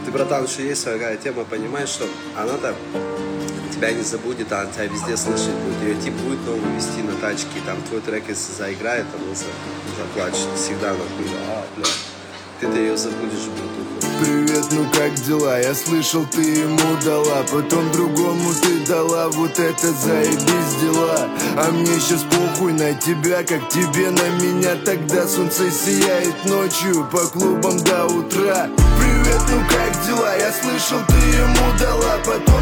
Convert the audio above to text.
ты, братан, что есть такая тема, понимаешь, что она-то тебя не забудет, а она тебя везде слышит будет. Ее тип будет новый вести на тачке, там твой трек, если заиграет, она заплачет. Всегда нахуй, бля. Ты-то ее забудешь, братуха. Привет, ну как дела? Я слышал, ты ему дала, потом другому ты дала. Вот это заебись дела. А мне сейчас похуй на тебя, как тебе на меня. Тогда солнце сияет ночью по клубам до утра. Привет, ну как дела? Я слышал, ты ему дала, потом